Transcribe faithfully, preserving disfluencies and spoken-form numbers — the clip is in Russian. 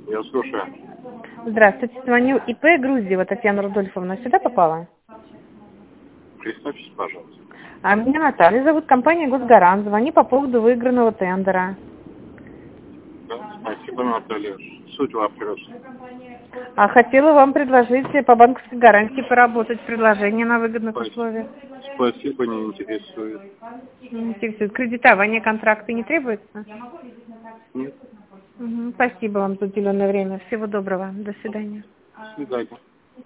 Я слушаю. Здравствуйте, звоню ИП Груздева Татьяна Рудольфовна. Сюда попала? Представьтесь, пожалуйста. А меня Наталья зовут, компания Госгарант. Звоню по поводу выигранного тендера. Да, спасибо, Наталья. Суть вопроса. А хотела вам предложить по банковской гарантии поработать. Предложение на выгодных Спасибо. условиях. Спасибо, не интересует. Не интересует. Кредитование контракта не требуется? Нет. Мгм. Спасибо вам за уделенное время. Всего доброго. До свидания. До свидания.